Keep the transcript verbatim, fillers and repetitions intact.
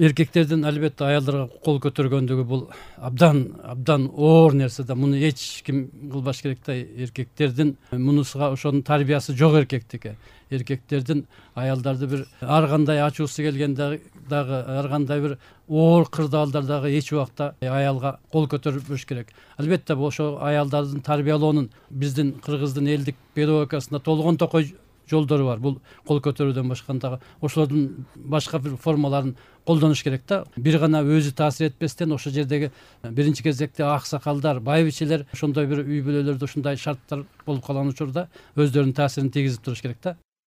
эркектердин албетте аялдарга кол көтөргөндүгү бул абдан абдан оор нерсе да. Муну эч ким кылбаш керек да. Эркектердин мунусуга ошонун тарбиясы жок эркектики. Эркектердин аялдарды бир ар кандай ачуусу келгенде дагы, ар кандай бир оор кырдаалдар дагы эч убакта аялга кол көтөрбөш керек. Албетте ошо аялдардын тарбиялоонун биздин кыргыздын элдик педагогикасында толгон токой жолдору бар. Бул кол көтөрүүдөн башкандагы ошолордун башка бир формаларын колдонуш керек да. Бир гана өзү таасир этпестен ошол жердеги биринчи кезекте аксакалдар, байбичелер ошондой бир үй бүлөлөрдө ушундай шарттар болуп калган учурда өздөрүнүн таасирин тийгизип туруш керек да.